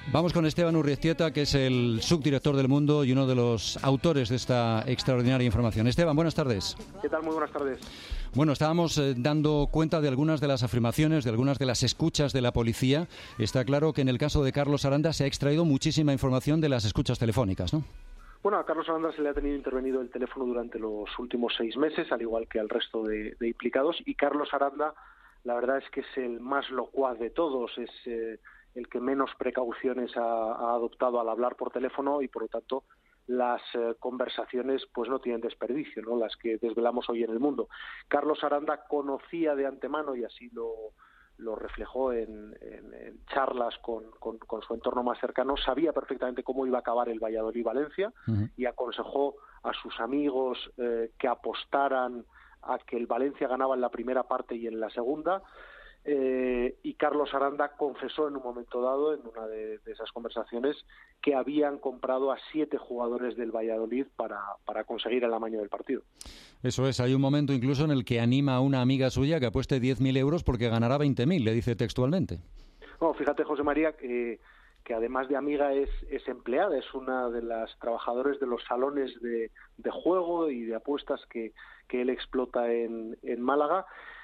Vamos con Esteban Urriestieta, que es el subdirector del Mundo y uno de los autores de esta extraordinaria información. Esteban, buenas tardes. ¿Qué tal? Muy buenas tardes. Bueno, estábamos dando cuenta de algunas de las afirmaciones, de algunas de las escuchas de la policía. Está claro que en el caso de Carlos Aranda se ha extraído muchísima información de las escuchas telefónicas, ¿no? Bueno, a Carlos Aranda se le ha tenido intervenido el teléfono durante los últimos 6 meses, al igual que al resto de implicados, y Carlos Aranda, la verdad es que es el más locuaz de todos, es el que menos precauciones ha adoptado al hablar por teléfono y, por lo tanto, las conversaciones pues no tienen desperdicio, ¿no?, las que desvelamos hoy en el mundo. Carlos Aranda conocía de antemano, y así lo reflejó en charlas con su entorno más cercano, sabía perfectamente cómo iba a acabar el Valladolid-Valencia y aconsejó a sus amigos que apostaran a que el Valencia ganaba en la primera parte y en la segunda. Y Carlos Aranda confesó en un momento dado, en una de esas conversaciones, que habían comprado a 7 jugadores del Valladolid para conseguir el amaño del partido. Eso es, hay un momento incluso en el que anima a una amiga suya que apueste 10.000 euros porque ganará 20.000, le dice textualmente. No, fíjate, José María, que además de amiga es empleada, es una de las trabajadoras de los salones de juego y de apuestas que él explota en Málaga.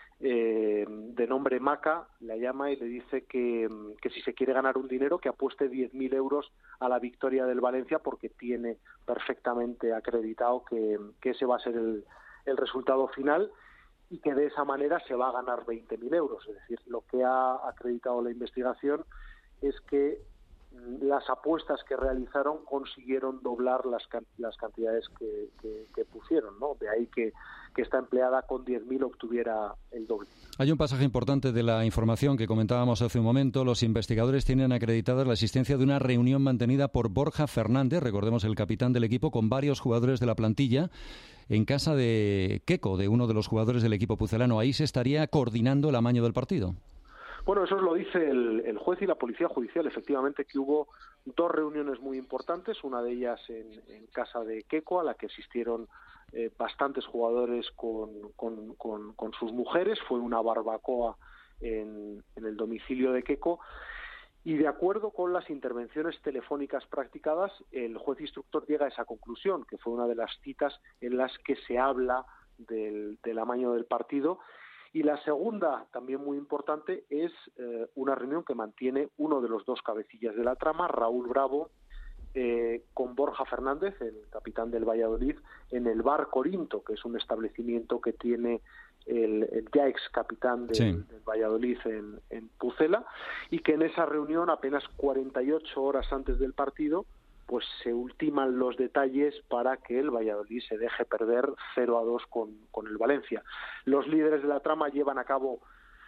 De nombre Maca, la llama y le dice que si se quiere ganar un dinero, que apueste 10.000 euros a la victoria del Valencia, porque tiene perfectamente acreditado que ese va a ser el resultado final y que de esa manera se va a ganar 20.000 euros. Es decir, lo que ha acreditado la investigación es que las apuestas que realizaron consiguieron doblar las cantidades que pusieron, ¿no? De ahí que esta empleada con 10.000 obtuviera el doble. Hay un pasaje importante de la información que comentábamos hace un momento. Los investigadores tienen acreditada la existencia de una reunión mantenida por Borja Fernández, recordemos el capitán del equipo, con varios jugadores de la plantilla, en casa de Queco, de uno de los jugadores del equipo pucelano. Ahí se estaría coordinando el amaño del partido. Bueno, eso lo dice el juez y la policía judicial, efectivamente, que hubo 2 reuniones muy importantes, una de ellas en casa de Queco, a la que asistieron bastantes jugadores con sus mujeres. Fue una barbacoa en el domicilio de Queco, y de acuerdo con las intervenciones telefónicas practicadas, el juez instructor llega a esa conclusión, que fue una de las citas en las que se habla del amaño del partido. Y la segunda, también muy importante, es una reunión que mantiene uno de los 2 cabecillas de la trama, Raúl Bravo, con Borja Fernández, el capitán del Valladolid, en el Bar Corinto, que es un establecimiento que tiene el ya ex capitán del Valladolid en Pucela, y que en esa reunión, apenas 48 horas antes del partido, pues se ultiman los detalles para que el Valladolid se deje perder 0-2 con el Valencia. Los líderes de la trama llevan a cabo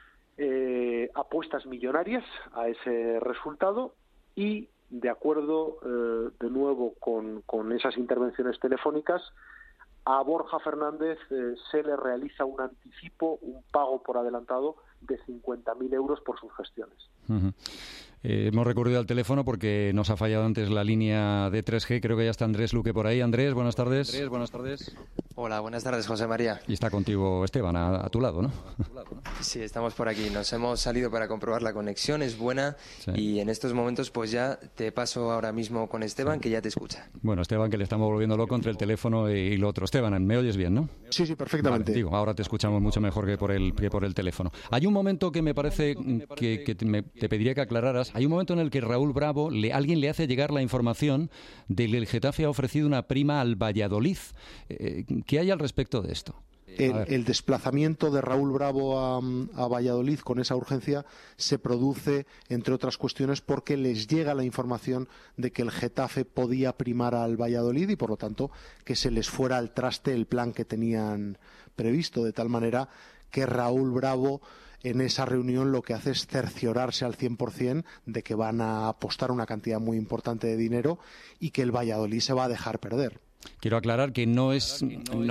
apuestas millonarias a ese resultado, y de acuerdo de nuevo con esas intervenciones telefónicas, a Borja Fernández se le realiza un anticipo, un pago por adelantado de 50.000 euros por sus gestiones. Hemos recurrido al teléfono porque nos ha fallado antes la línea de 3G. Creo que ya está Andrés Luque por ahí. Andrés, buenas tardes. Andrés, buenas tardes. Hola, buenas tardes, José María. Y está contigo Esteban, a tu lado, ¿no? Sí, estamos por aquí. Nos hemos salido para comprobar la conexión, es buena, sí. Y en estos momentos pues ya te paso ahora mismo con Esteban, que ya te escucha. Bueno, Esteban, que le estamos volviendo loco entre el teléfono y lo otro. Esteban, ¿me oyes bien, no? Sí, perfectamente. Vale, ahora te escuchamos mucho mejor que por el teléfono. Hay un momento que me parece que te pediría que aclararas. Hay un momento en el que Raúl Bravo, alguien le hace llegar la información de que el Getafe ha ofrecido una prima al Valladolid. ¿Qué hay al respecto de esto? El desplazamiento de Raúl Bravo a Valladolid con esa urgencia se produce, entre otras cuestiones, porque les llega la información de que el Getafe podía primar al Valladolid y, por lo tanto, que se les fuera al traste el plan que tenían previsto, de tal manera que Raúl Bravo en esa reunión lo que hace es cerciorarse al 100% de que van a apostar una cantidad muy importante de dinero y que el Valladolid se va a dejar perder. Quiero aclarar que no es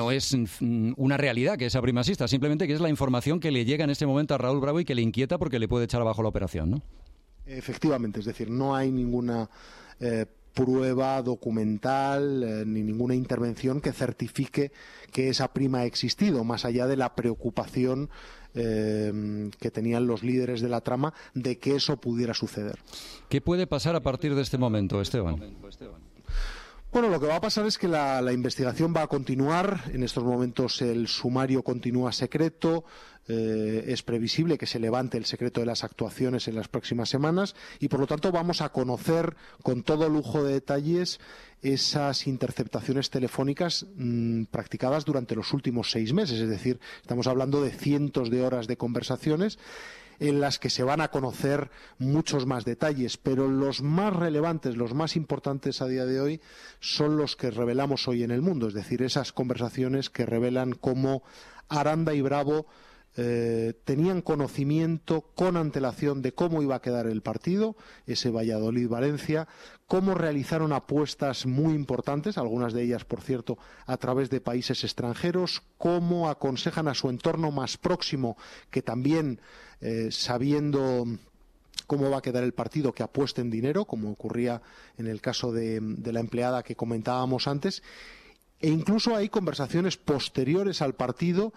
una realidad que esa prima exista, simplemente que es la información que le llega en este momento a Raúl Bravo y que le inquieta porque le puede echar abajo la operación, ¿no? Efectivamente, es decir, no hay ninguna prueba documental ni ninguna intervención que certifique que esa prima ha existido, más allá de la preocupación que tenían los líderes de la trama de que eso pudiera suceder. ¿Qué puede pasar a partir de este momento, Esteban? Bueno, lo que va a pasar es que la investigación va a continuar. En estos momentos el sumario continúa secreto. Es previsible que se levante el secreto de las actuaciones en las próximas semanas y, por lo tanto, vamos a conocer con todo lujo de detalles esas interceptaciones telefónicas practicadas durante los últimos 6 meses. Es decir, estamos hablando de cientos de horas de conversaciones en las que se van a conocer muchos más detalles, pero los más relevantes, los más importantes a día de hoy son los que revelamos hoy en El Mundo, es decir, esas conversaciones que revelan cómo Aranda y Bravo tenían conocimiento con antelación de cómo iba a quedar el partido, ese Valladolid-Valencia, cómo realizaron apuestas muy importantes, algunas de ellas, por cierto, a través de países extranjeros, cómo aconsejan a su entorno más próximo, que también, sabiendo cómo va a quedar el partido, que apuesten dinero, como ocurría en el caso de la empleada que comentábamos antes. E incluso hay conversaciones posteriores al partido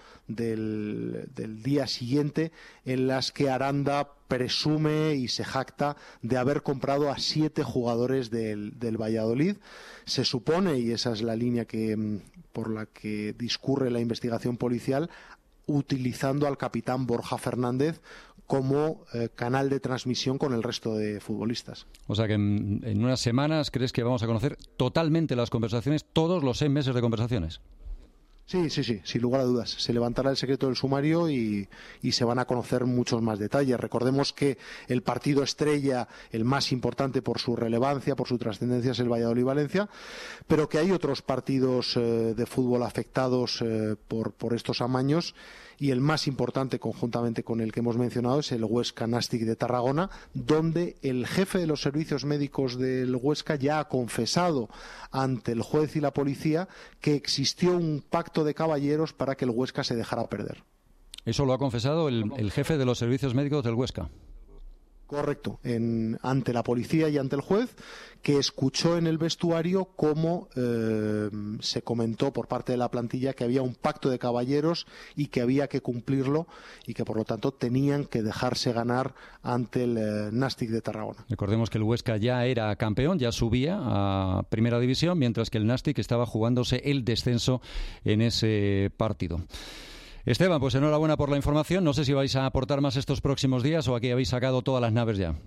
del día siguiente en las que Aranda presume y se jacta de haber comprado a 7 jugadores del Valladolid. Se supone, y esa es la línea por la que discurre la investigación policial, utilizando al capitán Borja Fernández como canal de transmisión con el resto de futbolistas. O sea que en unas semanas crees que vamos a conocer totalmente las conversaciones, todos los 6 meses de conversaciones. Sí, sin lugar a dudas. Se levantará el secreto del sumario y se van a conocer muchos más detalles. Recordemos que el partido estrella, el más importante por su relevancia, por su trascendencia, es el Valladolid-Valencia, pero que hay otros partidos de fútbol afectados por estos amaños, y el más importante, conjuntamente con el que hemos mencionado, es el Huesca Nastic de Tarragona, donde el jefe de los servicios médicos del Huesca ya ha confesado ante el juez y la policía que existió un pacto de caballeros para que el Huesca se dejara perder. Eso lo ha confesado el jefe de los servicios médicos del Huesca. Correcto, ante la policía y ante el juez, que escuchó en el vestuario cómo se comentó por parte de la plantilla que había un pacto de caballeros y que había que cumplirlo y que por lo tanto tenían que dejarse ganar ante el Nastic de Tarragona. Recordemos que el Huesca ya era campeón, ya subía a Primera División, mientras que el Nastic estaba jugándose el descenso en ese partido. Esteban, pues enhorabuena por la información. No sé si vais a aportar más estos próximos días o aquí habéis sacado todas las naves ya.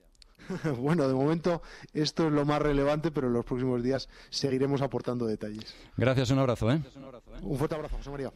Bueno, de momento esto es lo más relevante, pero en los próximos días seguiremos aportando detalles. Gracias, un abrazo. Un fuerte abrazo, José María.